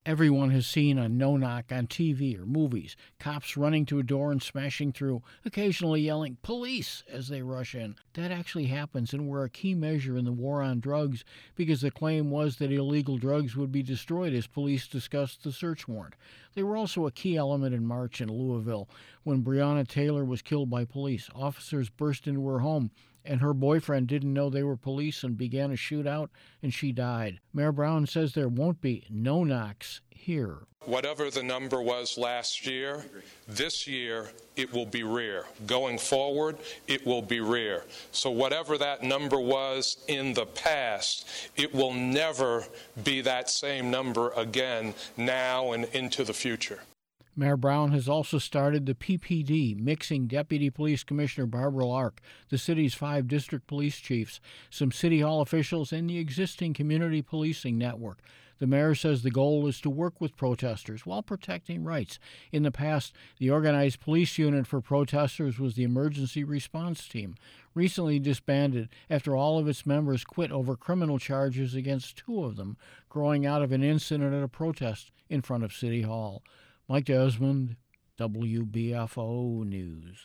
Everyone has seen a no-knock on TV or movies, cops running to a door and smashing through, occasionally yelling, "Police!" as they rush in. That actually happens and were a key measure in the war on drugs because the claim was that illegal drugs would be destroyed as police discussed the search warrant. They were also a key element in March in Louisville when Breonna Taylor was killed by police. Officers burst into her home and her boyfriend didn't know they were police and began a shootout, and she died. Mayor Brown says there won't be no knocks here. Whatever the number was last year, this year it will be rare. Going forward, it will be rare. So whatever that number was in the past, it will never be that same number again now and into the future. Mayor Brown has also started the PPD, mixing Deputy Police Commissioner Barbara Lark, the city's 5 district police chiefs, some city hall officials, and the existing community policing network. The mayor says the goal is to work with protesters while protecting rights. In the past, the organized police unit for protesters was the emergency response team, recently disbanded after all of its members quit over criminal charges against 2 of them, growing out of an incident at a protest in front of City Hall. Mike Desmond, WBFO News.